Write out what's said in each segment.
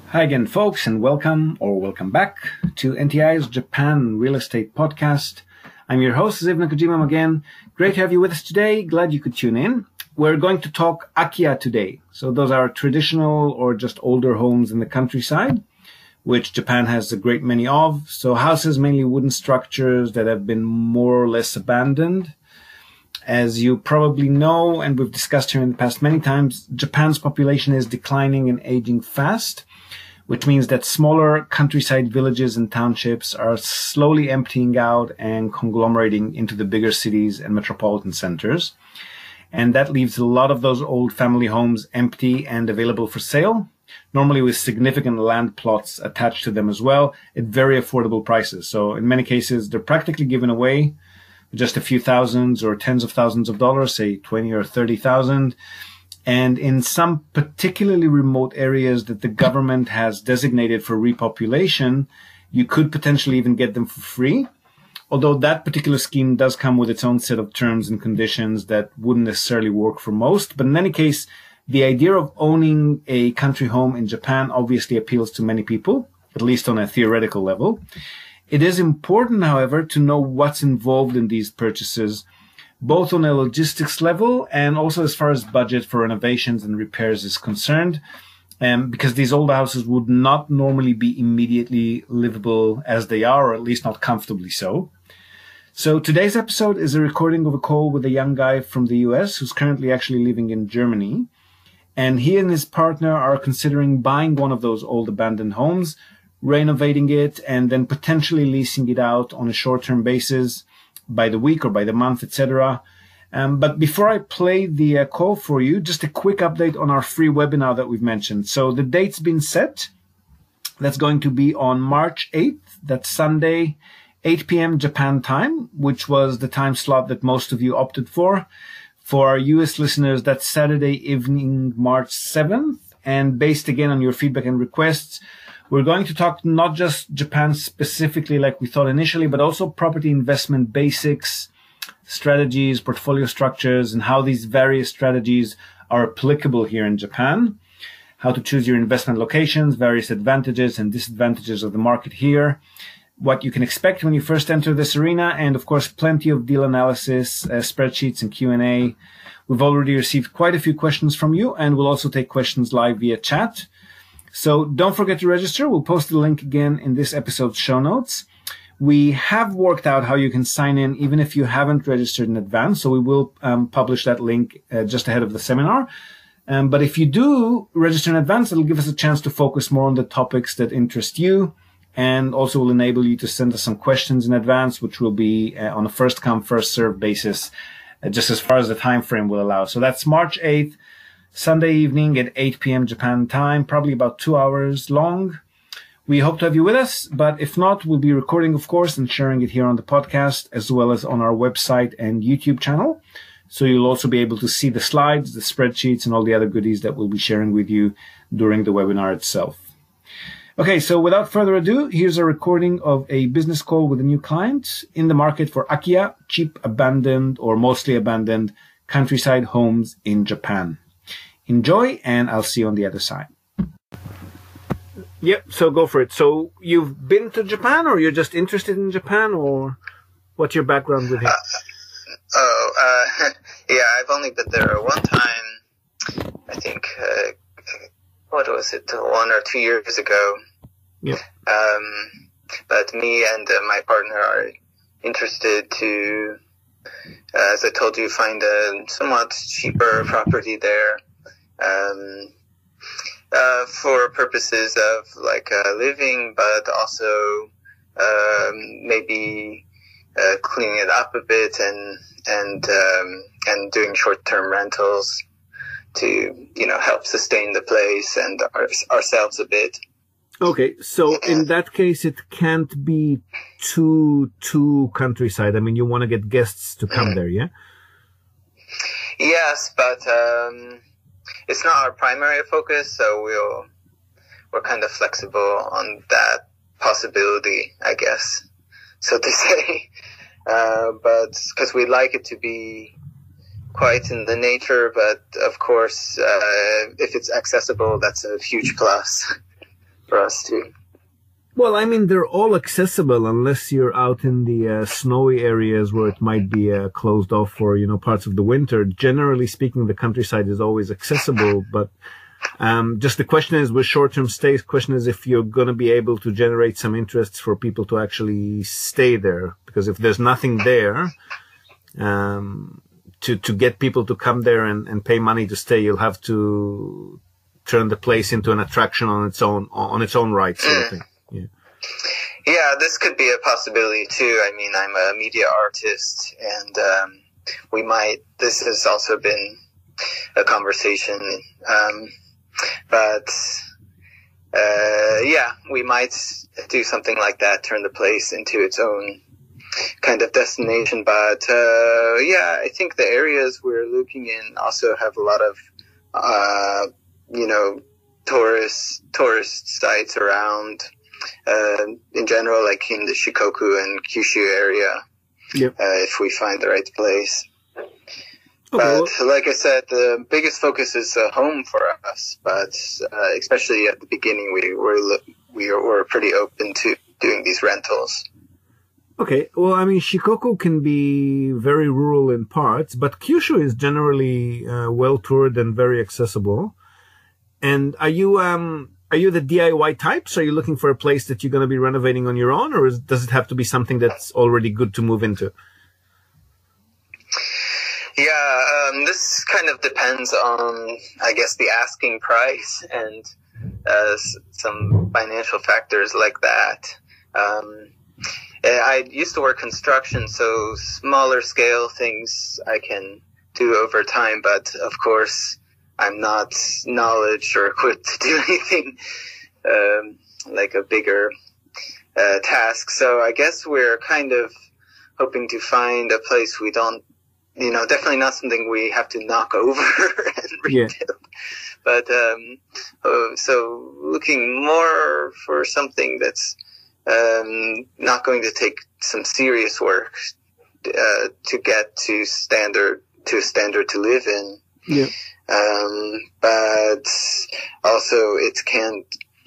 Hi again, folks, and welcome back to NTI's Japan Real Estate Podcast. I'm your host, Ziv Nakajima again. Great to have you with us today. Glad you could tune in. We're going to talk Akiya today. So those are traditional or just older homes in the countryside, which Japan has a great many of. So houses, mainly wooden structures that have been more or less abandoned. As you probably know, and we've discussed here in the past many times, Japan's population is declining and aging fast, which means that smaller countryside villages and townships are slowly emptying out and conglomerating into the bigger cities and metropolitan centers. And that leaves a lot of those old family homes empty and available for sale, normally with significant land plots attached to them as well at very affordable prices. So in many cases, they're practically given away just a few thousands or tens of thousands of dollars, say 20 or 30,000. And in some particularly remote areas that the government has designated for repopulation, you could potentially even get them for free. Although that particular scheme does come with its own set of terms and conditions that wouldn't necessarily work for most. But in any case, the idea of owning a country home in Japan obviously appeals to many people, at least on a theoretical level. It is important, however, to know what's involved in these purchases, both on a logistics level and also as far as budget for renovations and repairs is concerned, because these old houses would not normally be immediately livable as they are, or at least not comfortably so. So today's episode is a recording of a call with a young guy from the US who's currently actually living in Germany. And he and his partner are considering buying one of those old abandoned homes, renovating it, and then potentially leasing it out on a short-term basis by the week or by the month, etc. But before I play the call for you, just a quick update on our free webinar that we've mentioned. So the date's been set. That's going to be on March 8th. That's Sunday, 8 p.m. Japan time, which was the time slot that most of you opted for. For our US listeners, that's Saturday evening, March 7th. And based again on your feedback and requests, we're going to talk not just Japan specifically like we thought initially, but also property investment basics, strategies, portfolio structures, and how these various strategies are applicable here in Japan, how to choose your investment locations, various advantages and disadvantages of the market here, what you can expect when you first enter this arena, and of course, plenty of deal analysis, spreadsheets, and Q&A. We've already received quite a few questions from you, and we'll also take questions live via chat. So don't forget to register. We'll post the link again in this episode's show notes. We have worked out how you can sign in even if you haven't registered in advance. So we will publish that link just ahead of the seminar. But if you do register in advance, it'll give us a chance to focus more on the topics that interest you, and also will enable you to send us some questions in advance, which will be on a first come, first served basis, just as far as the time frame will allow. So that's March 8th. Sunday evening at 8 p.m. Japan time, probably about 2 hours long. We hope to have you with us, but if not, we'll be recording, of course, and sharing it here on the podcast, as well as on our website and YouTube channel. So you'll also be able to see the slides, the spreadsheets, and all the other goodies that we'll be sharing with you during the webinar itself. Okay, so without further ado, here's a recording of a business call with a new client in the market for Akiya, cheap, abandoned, or mostly abandoned countryside homes in Japan. Enjoy, and I'll see you on the other side. Yep, so go for it. So you've been to Japan, or you're just interested in Japan, or what's your background with it? Yeah, I've only been there one time, I think, what was it, 1 or 2 years ago. Yep. But me and my partner are interested to, as I told you, find a somewhat cheaper property there. For purposes of like living, but also maybe cleaning it up a bit and doing short-term rentals to help sustain the place and ourselves a bit. Okay, so in that case, it can't be too countryside. I mean, you want to get guests to come there, yeah? Yes, but it's not our primary focus, so we're kind of flexible on that possibility, I guess, so to say. But because we like it to be quite in the nature, but of course, if it's accessible, that's a huge plus. for us to. Well, I mean, they're all accessible unless you're out in the snowy areas where it might be closed off for, parts of the winter. Generally speaking, the countryside is always accessible, but just the question is with short-term stays, question is if you're going to be able to generate some interest for people to actually stay there. Because if there's nothing there, to get people to come there and pay money to stay, you'll have to turn the place into an attraction on its own right, sort of thing. Yeah, this could be a possibility too. I mean, I'm a media artist, and this has also been a conversation, but we might do something like that, turn the place into its own kind of destination. But I think the areas we're looking in also have a lot of tourist sites around. In general, like in the Shikoku and Kyushu area, if we find the right place. Okay. But like I said, the biggest focus is home for us. But especially at the beginning, we were pretty open to doing these rentals. Okay, well, I mean, Shikoku can be very rural in parts, but Kyushu is generally well toured and very accessible. And are you the DIY types? Are you looking for a place that you're going to be renovating on your own, or does it have to be something that's already good to move into? Yeah, this kind of depends on, I guess, the asking price and some financial factors like that. I used to work construction, so smaller scale things I can do over time, but of course I'm not knowledge or equipped to do anything like a bigger task. So I guess we're kind of hoping to find a place we don't, definitely not something we have to knock over and rebuild. Yeah. But so looking more for something that's not going to take some serious work to get to a standard to live in. Yeah. But also it can't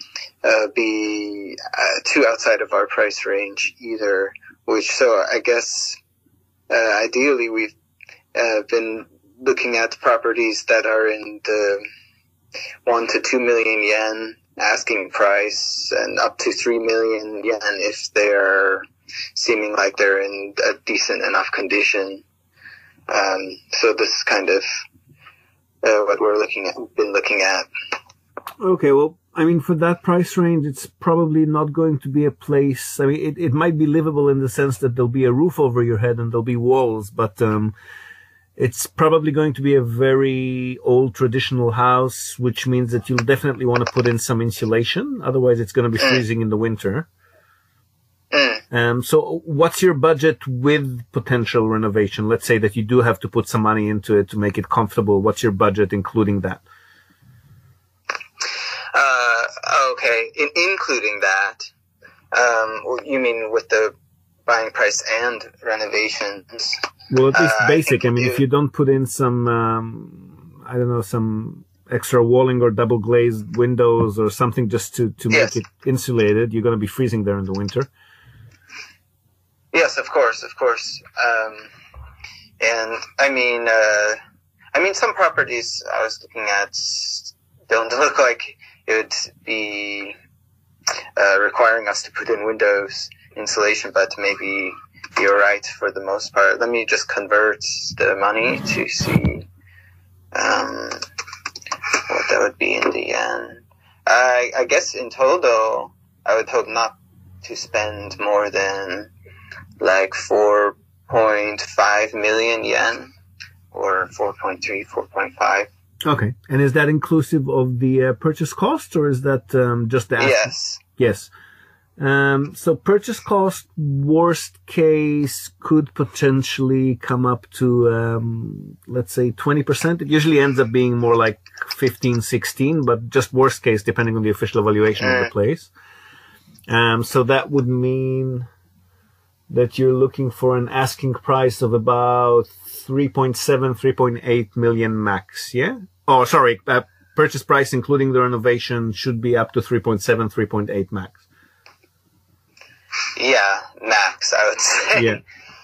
be too outside of our price range either. So I guess ideally we've been looking at properties that are in the 1 to 2 million yen asking price, and up to 3 million yen if they're seeming like they're in a decent enough condition. So this is kind of what been looking at. Okay, well, I mean, for that price range, it's probably not going to be a place. I mean, it might be livable in the sense that there'll be a roof over your head and there'll be walls, but it's probably going to be a very old traditional house, which means that you'll definitely want to put in some insulation. Otherwise, it's going to be freezing in the winter. So what's your budget with potential renovation? Let's say that you do have to put some money into it to make it comfortable. What's your budget including that? Okay. Including that, you mean with the buying price and renovations? Well, at least basic. I mean, if you don't put in some, some extra walling or double glazed windows or something just to make it insulated, you're going to be freezing there in the winter. Yes, of course. And I mean, some properties I was looking at don't look like it would be requiring us to put in windows insulation, but maybe you're right for the most part. Let me just convert the money to see what that would be in the end. I guess in total, I would hope not to spend more than like 4.5 million yen or 4.3, 4.5. Okay. And is that inclusive of the purchase cost, or is that just the asking? Yes. So purchase cost, worst case, could potentially come up to, let's say 20%. It usually ends up being more like 15, 16, but just worst case, depending on the official evaluation of the place. So that would mean that you're looking for an asking price of about 3.7, 3.8 million max. Yeah. Oh, sorry. purchase price, including the renovation, should be up to 3.7, 3.8 max. Yeah, max, I would say. Yeah.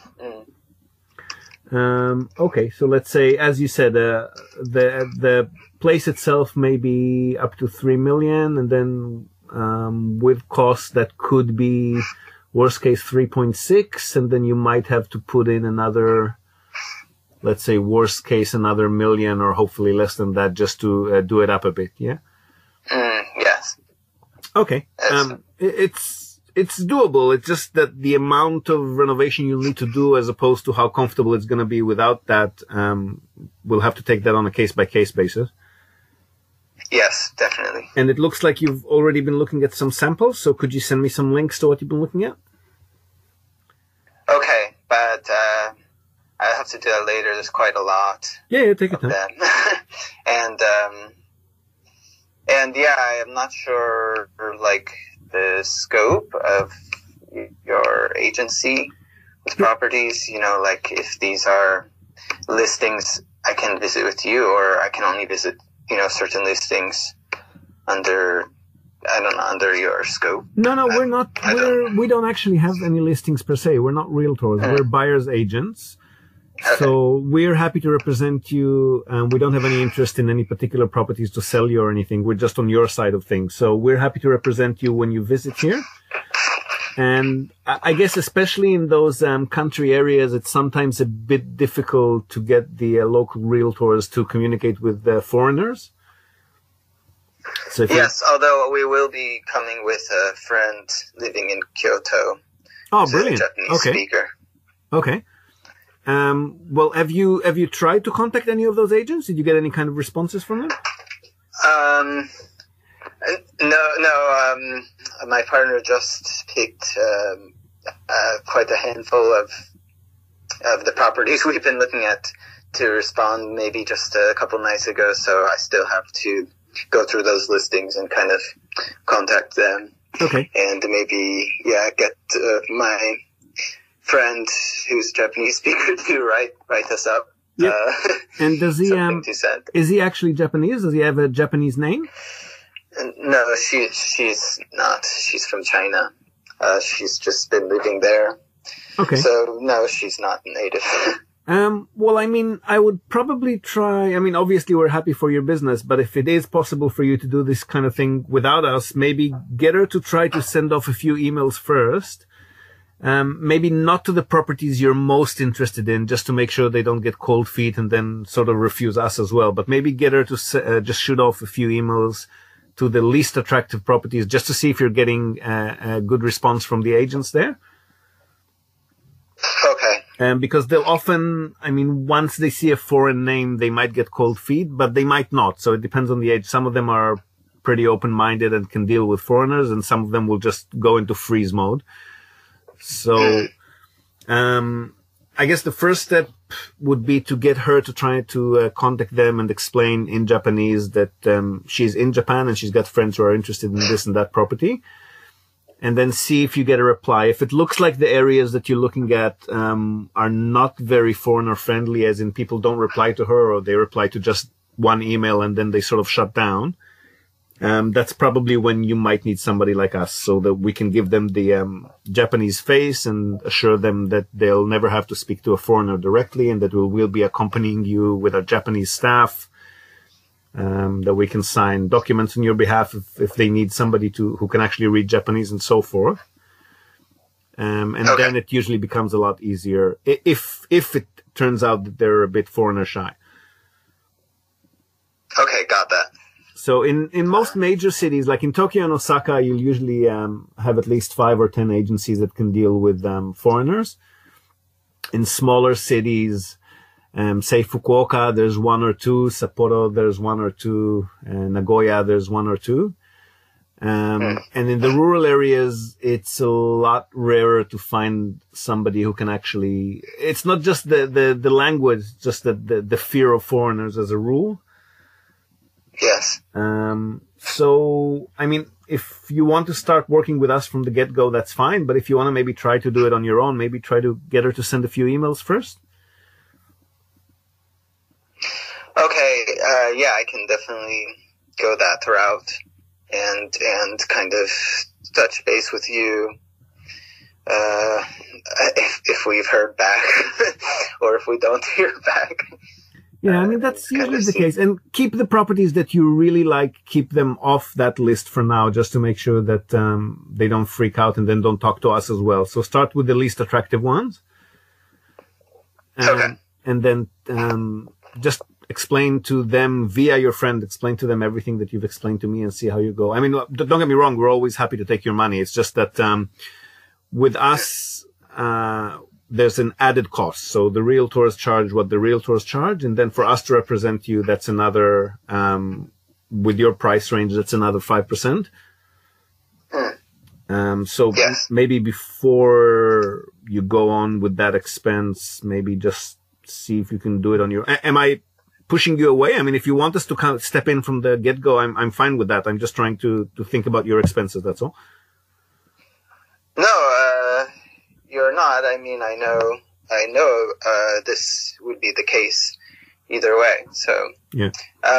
Okay, so let's say, as you said, the place itself may be up to 3 million, and then with costs that could be worst case 3.6, and then you might have to put in another, let's say worst case another million, or hopefully less than that, just to do it up a bit. Yeah. Yes. Okay. It's doable. It's just that the amount of renovation you'll need to do, as opposed to how comfortable it's going to be without that, we'll have to take that on a case-by-case basis. Yes, definitely. And it looks like you've already been looking at some samples, so could you send me some links to what you've been looking at? Okay, but I have to do that later. There's quite a lot. Yeah, take your time. And yeah, I am not sure, like, the scope of your agency with properties, like if these are listings I can visit with you, or I can only visit, certain listings under your scope. No, we're not. We don't actually have any listings per se. We're not realtors. We're buyers agents. Okay. So we're happy to represent you. We don't have any interest in any particular properties to sell you or anything. We're just on your side of things. So we're happy to represent you when you visit here. And I guess especially in those country areas, it's sometimes a bit difficult to get the local realtors to communicate with the foreigners. So yes, although we will be coming with a friend living in Kyoto. Oh, brilliant. A Japanese speaker. Okay. Well, have you tried to contact any of those agents? Did you get any kind of responses from them? No. My partner just picked quite a handful of the properties we've been looking at to respond maybe just a couple nights ago. So I still have to go through those listings and kind of contact them. Okay. And maybe, get my friend who's a Japanese speaker to write us up. Yep. And does he, is he actually Japanese? Does he have a Japanese name? No, she's not. She's from China. She's just been living there. Okay. So no, she's not native. Well, I mean, I would probably try. I mean, obviously we're happy for your business, but if it is possible for you to do this kind of thing without us, maybe get her to try to send off a few emails first. Maybe not to the properties you're most interested in, just to make sure they don't get cold feet and then sort of refuse us as well. But maybe get her to just shoot off a few emails to the least attractive properties, just to see if you're getting a good response from the agents there. Okay. Because they'll often, I mean, once they see a foreign name, they might get cold feet, but they might not. So it depends on the age. Some of them are pretty open-minded and can deal with foreigners, and some of them will just go into freeze mode. So, I guess the first step would be to get her to try to contact them and explain in Japanese that she's in Japan and she's got friends who are interested in this and that property, and then see if you get a reply. If it looks like the areas that you're looking at are not very foreigner friendly, as in people don't reply to her, or they reply to just one email and then they sort of shut down, that's probably when you might need somebody like us, so that we can give them the Japanese face and assure them that they'll never have to speak to a foreigner directly, and that we'll be accompanying you with our Japanese staff, that we can sign documents on your behalf if they need somebody who can actually read Japanese and so forth. And okay. Then it usually becomes a lot easier if it turns out that they're a bit foreigner shy. Okay, got that. So in most major cities, like in Tokyo and Osaka, you'll usually have at least 5 or 10 agencies that can deal with foreigners. In smaller cities, say Fukuoka, there's 1 or 2. Sapporo, there's 1 or 2. Nagoya, there's 1 or 2. And in the rural areas, it's a lot rarer to find somebody who can actually. It's not just the language, just the fear of foreigners as a rule. Yes. So, I mean, if you want to start working with us from the get-go, that's fine. But if you want to maybe try to do it on your own, maybe try to get her to send a few emails first. Okay. Yeah, I can definitely go that route and kind of touch base with you if we've heard back or if we don't hear back. Yeah, I mean, that's usually the case. And keep the properties that you really like, keep them off that list for now, just to make sure that they don't freak out and then don't talk to us as well. So start with the least attractive ones. Okay. And then just explain to them via your friend, explain to them everything that you've explained to me and see how you go. I mean, don't get me wrong, we're always happy to take your money. It's just that with us, there's an added cost. So the realtors charge what the realtors charge. And then for us to represent you, that's another, with your price range, that's another 5%. So yes. Maybe before you go on with that expense, maybe just see if you can do it on your, am I pushing you away? I mean, if you want us to kind of step in from the get-go, I'm fine with that. I'm just trying to think about your expenses. That's all. No, you're not. I mean, I know, this would be the case either way. So, yeah.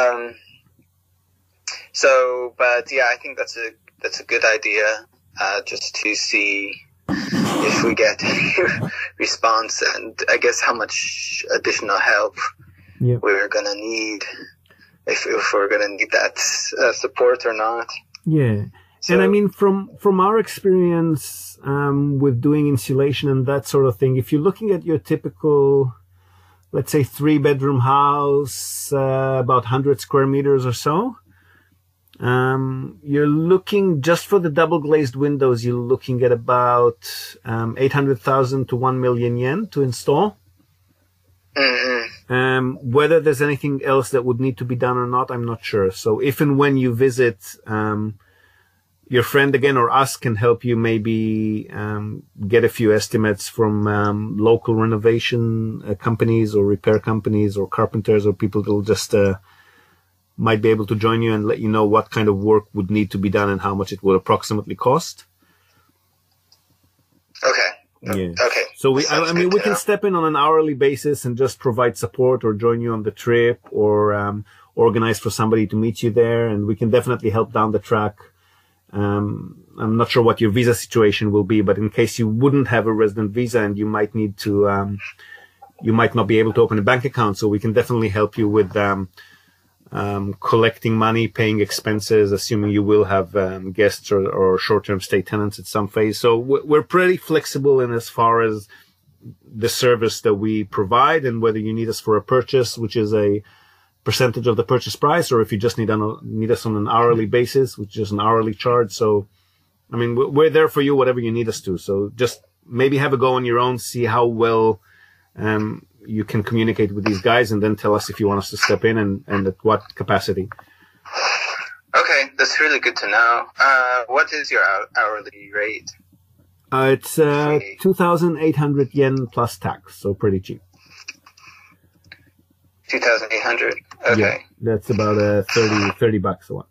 But yeah, I think that's a good idea, just to see if we get a response and I guess how much additional help we're going to need, if we're going to need that support or not. Yeah. So, and I mean, from our experience with doing insulation and that sort of thing, if you're looking at your typical, let's say, 3-bedroom house, about 100 square meters or so, you're looking, just for the double glazed windows, you're looking at about 800,000 to 1 million yen to install. Mm-hmm. Whether there's anything else that would need to be done or not, I'm not sure. So if and when you visit, your friend again or us can help you maybe get a few estimates from local renovation companies or repair companies or carpenters or people that will just might be able to join you and let you know what kind of work would need to be done and how much it would approximately cost. Okay. Yeah. Okay. So we can step in on an hourly basis and just provide support or join you on the trip or organize for somebody to meet you there, and we can definitely help down the track. I'm not sure what your visa situation will be, but in case you wouldn't have a resident visa and you might need to, you might not be able to open a bank account. So we can definitely help you with, collecting money, paying expenses, assuming you will have, guests or short-term stay tenants at some phase. So we're pretty flexible in as far as the service that we provide, and whether you need us for a purchase, which is a percentage of the purchase price, or if you just need us on an hourly basis, which is an hourly charge. So, I mean, we're there for you, whatever you need us to. So just maybe have a go on your own, see how well you can communicate with these guys, and then tell us if you want us to step in and at what capacity. Okay, that's really good to know. What is your hourly rate? It's 2,800 yen plus tax, so pretty cheap. 2,800. Okay. Yeah, that's about $30 a month.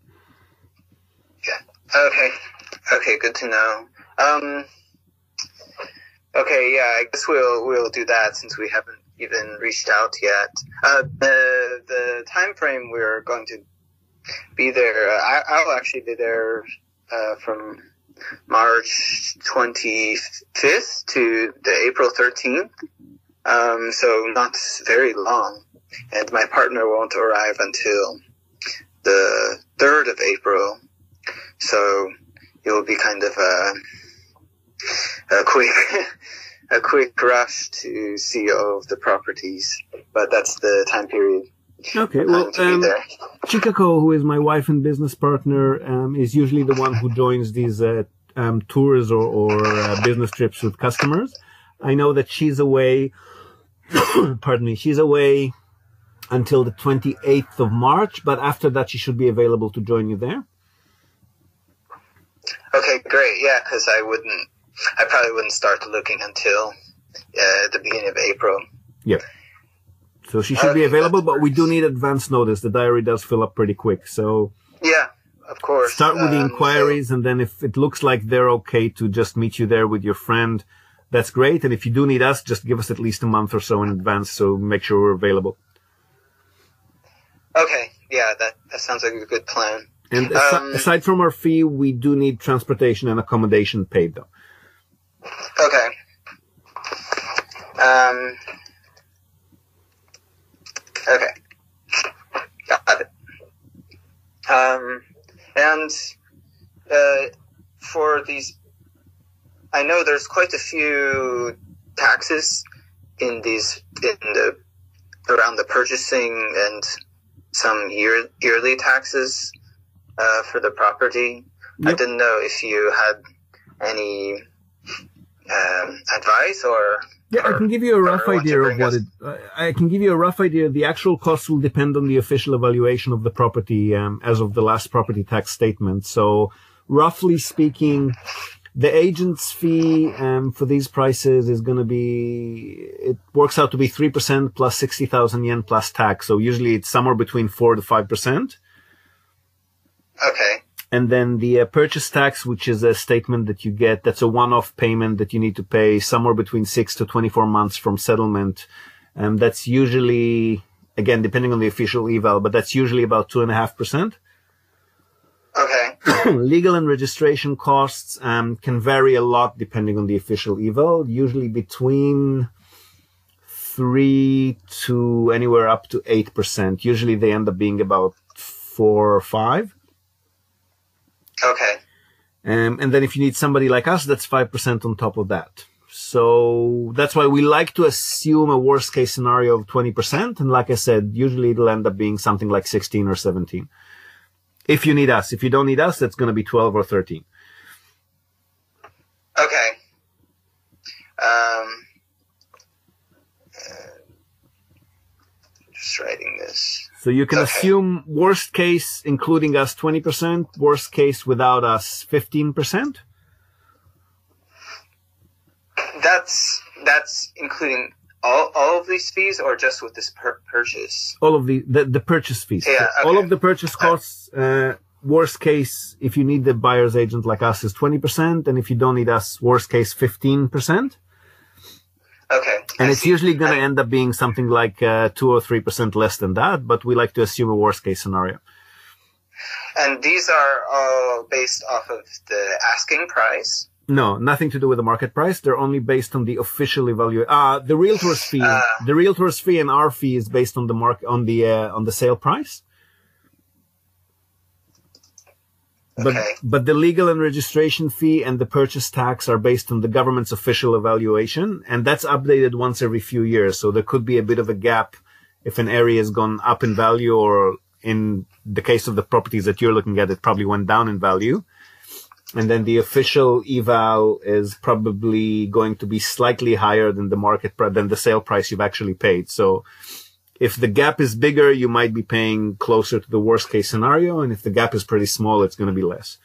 Yeah. Okay, good to know. Okay, yeah, I guess we'll do that since we haven't even reached out yet. The time frame we're going to be there, I'll actually be there from March 25th to the April 13th. So not very long. And my partner won't arrive until the 3rd of April. So it will be kind of a quick rush to see all of the properties. But that's the time period. Okay, well, Chikako, who is my wife and business partner, is usually the one who joins these tours or business trips with customers. I know that she's away, pardon me, she's away until the 28th of March, but after that she should be available to join you there. Okay, great. Yeah, because I probably wouldn't start looking until the beginning of April. Yep. So she should be available, but we do need advance notice. The diary does fill up pretty quick. So yeah, of course. Start with the inquiries, and then if it looks like they're okay to just meet you there with your friend, that's great. And if you do need us, just give us at least a month or so in advance, so make sure we're available. Okay, Yeah, that sounds like a good plan. And aside from our fee, we do need transportation and accommodation paid, though. Okay. Okay. Got it. And for these, I know there's quite a few taxes around the purchasing and some yearly taxes for the property. Yep. I didn't know if you had any advice or. Yeah, I can give you a rough idea of what I can give you a rough idea. The actual cost will depend on the official evaluation of the property as of the last property tax statement. So, roughly speaking, the agent's fee for these prices is going to be, it works out to be 3% plus 60,000 yen plus tax. So usually it's somewhere between 4 to 5%. Okay. And then the purchase tax, which is a statement that you get, that's a one-off payment that you need to pay somewhere between 6 to 24 months from settlement. That's usually, again, depending on the official eval, but that's usually about 2.5%. Okay. Legal and registration costs can vary a lot depending on the official eval, usually between 3 to anywhere up to 8%. Usually they end up being about 4 or 5. Okay. And then if you need somebody like us, that's 5% on top of that. So that's why we like to assume a worst case scenario of 20%. And like I said, usually it'll end up being something like 16 or 17. If you need us. If you don't need us, that's going to be 12 or 13. Okay. Just writing this. So you can assume worst case, including us, 20%, worst case without us, 15%. That's including all of these fees, or just with this purchase? All of the purchase fees. Yeah, okay. All of the purchase costs, worst case, if you need the buyer's agent like us, is 20%. And if you don't need us, worst case, 15%. Okay. And it's usually going to end up being something like 2 or 3% less than that, but we like to assume a worst case scenario. And these are all based off of the asking price? No, nothing to do with the market price. They're only based on the official evaluation. The realtor's fee, the realtor's fee and our fee is based on the on the sale price. But the legal and registration fee and the purchase tax are based on the government's official evaluation, and that's updated once every few years. So there could be a bit of a gap if an area has gone up in value, or in the case of the properties that you're looking at, it probably went down in value. And then the official eval is probably going to be slightly higher than than the sale price you've actually paid. So if the gap is bigger, you might be paying closer to the worst case scenario. And if the gap is pretty small, it's going to be less.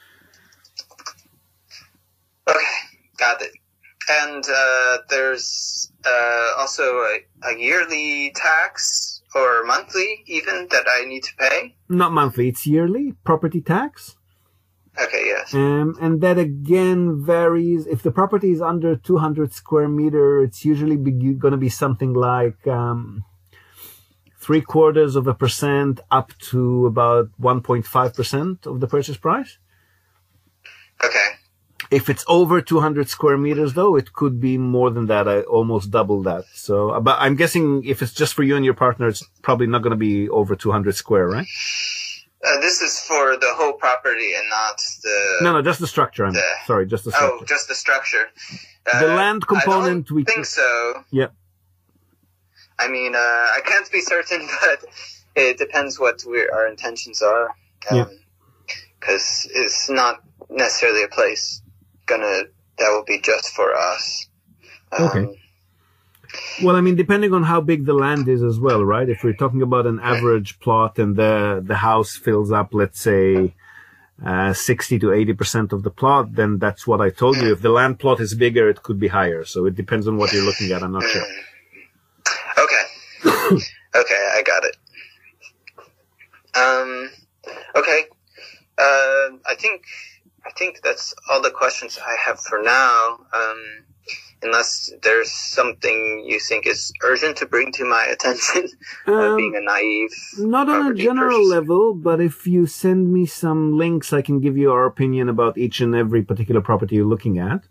Okay, got it. And there's also a yearly tax, or monthly even, that I need to pay? Not monthly, it's yearly, property tax. Okay, yes. And that again varies. If the property is under 200 square meter, it's usually going to be something like 0.75% up to about 1.5% of the purchase price. Okay. If it's over 200 square meters, though, it could be more than that. I almost double that. So, but I'm guessing if it's just for you and your partner, it's probably not going to be over 200 square, right? This is for the whole property and not the... No, just the structure. Sorry, just the structure. Oh, just the structure. The land component... I don't think so. Yeah. I mean, I can't be certain, but it depends what our intentions are. Because it's not necessarily a place that will be just for us. Okay. Well, I mean, depending on how big the land is as well, right? If we're talking about an average plot and the house fills up, let's say, 60 to 80% of the plot, then that's what I told you. If the land plot is bigger, it could be higher. So it depends on what you're looking at. I'm not sure. Okay. Okay, I got it. Okay. I think that's all the questions I have for now. unless there's something you think is urgent to bring to my attention, being a naive. Not on a general level, but if you send me some links, I can give you our opinion about each and every particular property you're looking at.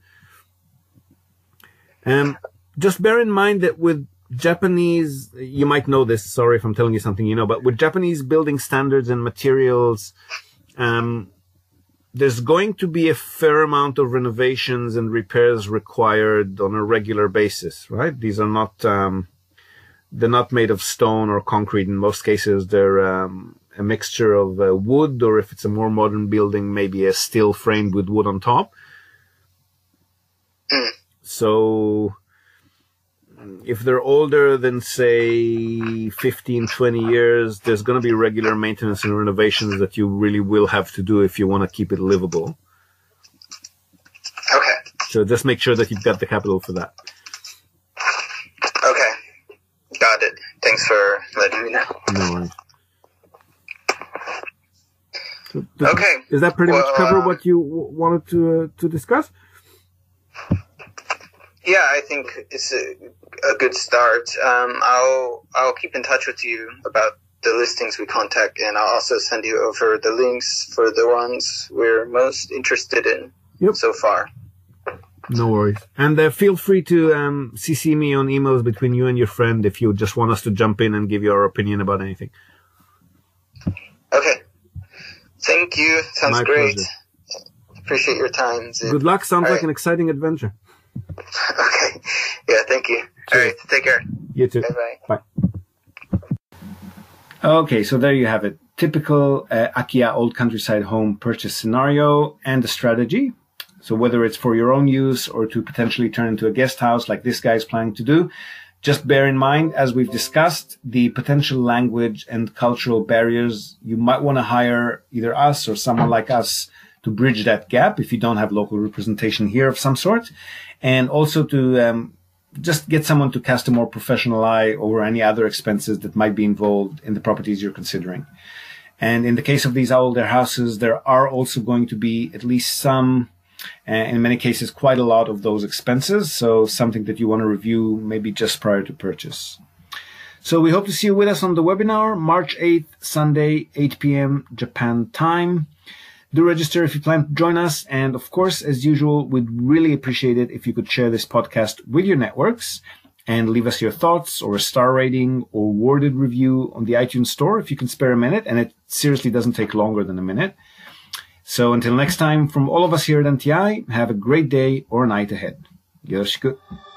Just bear in mind that with Japanese, you might know this, sorry if I'm telling you something you know, but with Japanese building standards and materials, there's going to be a fair amount of renovations and repairs required on a regular basis, right? These are not, they're not made of stone or concrete. In most cases, they're a mixture of wood, or if it's a more modern building, maybe a steel framed with wood on top. So if they're older than, say, 15, 20 years, there's going to be regular maintenance and renovations that you really will have to do if you want to keep it livable. Okay. So just make sure that you've got the capital for that. Okay. Got it. Thanks for letting me know. No worries. So okay. Does that pretty much cover what you wanted to discuss? Yeah, I think it's a good start. I'll keep in touch with you about the listings we contact, and I'll also send you over the links for the ones we're most interested in so far. No worries. And feel free to CC me on emails between you and your friend if you just want us to jump in and give you our opinion about anything. Okay. Thank you. Sounds My great. pleasure. Appreciate your time, Ziv. Good luck. Sounds All like right. an exciting adventure. Okay. Yeah, thank you. Cheers. All right. Take care. You too. Bye-bye. Bye. Okay, so there you have it. Typical Akiya Old Countryside home purchase scenario and the strategy. So whether it's for your own use or to potentially turn into a guest house like this guy is planning to do, just bear in mind, as we've discussed, the potential language and cultural barriers. You might want to hire either us or someone like us to bridge that gap if you don't have local representation here of some sort. And also to just get someone to cast a more professional eye over any other expenses that might be involved in the properties you're considering. And in the case of these older houses, there are also going to be at least some, in many cases, quite a lot of those expenses. So something that you want to review maybe just prior to purchase. So we hope to see you with us on the webinar, March 8th, Sunday, 8 p.m. Japan time. Do register if you plan to join us. And of course, as usual, we'd really appreciate it if you could share this podcast with your networks and leave us your thoughts or a star rating or worded review on the iTunes store if you can spare a minute. And it seriously doesn't take longer than a minute. So until next time, from all of us here at NTI, have a great day or night ahead. Yoroshiku.